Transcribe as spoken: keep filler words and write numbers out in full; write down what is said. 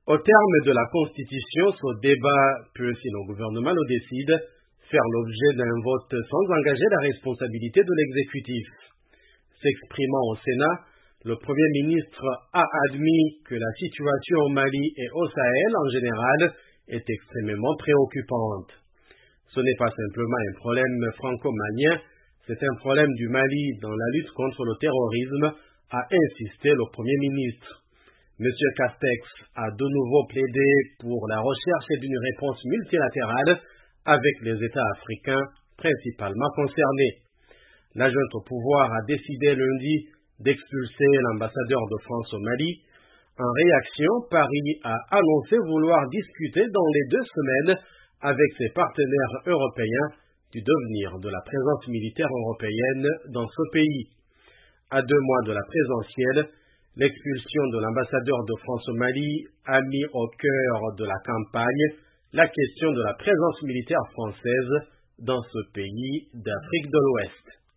Au terme de la Constitution, ce débat peut, si le gouvernement le décide, faire l'objet d'un vote sans engager la responsabilité de l'exécutif. S'exprimant au Sénat, le Premier ministre a admis que la situation au Mali et au Sahel en général est extrêmement préoccupante. Ce n'est pas simplement un problème franco-malien, c'est un problème du Mali dans la lutte contre le terrorisme, a insisté le Premier ministre. M. Castex a de nouveau plaidé pour la recherche d'une réponse multilatérale avec les États africains principalement concernés. La junte au pouvoir a décidé lundi d'expulser l'ambassadeur de France au Mali. En réaction, Paris a annoncé vouloir discuter dans les deux semaines avec ses partenaires européens du devenir de la présence militaire européenne dans ce pays. À deux mois de la présidentielle, l'expulsion de l'ambassadeur de France au Mali a mis au cœur de la campagne la question de la présence militaire française dans ce pays d'Afrique de l'Ouest.